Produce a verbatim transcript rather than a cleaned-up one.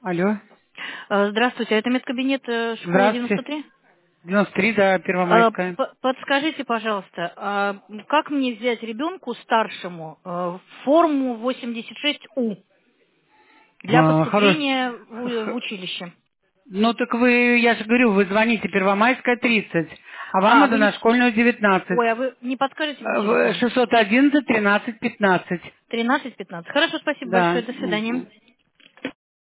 Алло. Э, Здравствуйте, это медкабинет э, школы девяносто Здравствуйте. три? девяносто три, да, Э, Первомайская. п- Подскажите, пожалуйста, а как мне взять ребенку старшему э, форму восемьдесят шесть У для А, хорош. поступления в у- в Х- училище? Ну так вы, я же говорю, вы звоните Первомайская тридцать, а вам А, это вы на не... школьную девятнадцать. Ой, а вы не подскажете мне Э, в телефон? шестьсот одиннадцать тринадцать пятнадцать. тринадцать пятнадцать. Хорошо, спасибо большое, Да. до М. свидания.